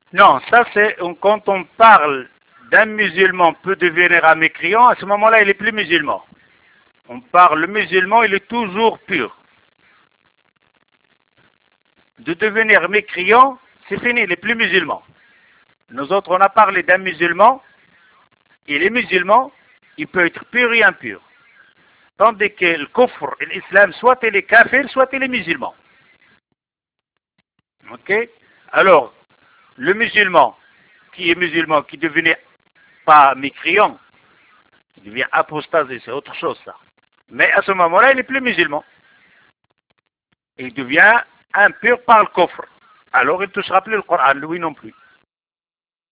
Non, ça c'est quand on parle d'un musulman peut devenir un mécréant, à ce moment-là, il n'est plus musulman. On parle, le musulman, il est toujours pur. De devenir mécréant, c'est fini, il n'est plus musulman. Nous autres, on a parlé d'un musulman, il est musulman, il peut être pur et impur. Tandis que le kufr, l'islam, soit il est kafir, soit il est musulman. Ok? Alors, le musulman, qui devenait pas mécréant, il devient apostasé, c'est autre chose ça. Mais à ce moment-là, il n'est plus musulman. Il devient impur par le coffre. Alors il ne touchera plus le Coran, lui non plus.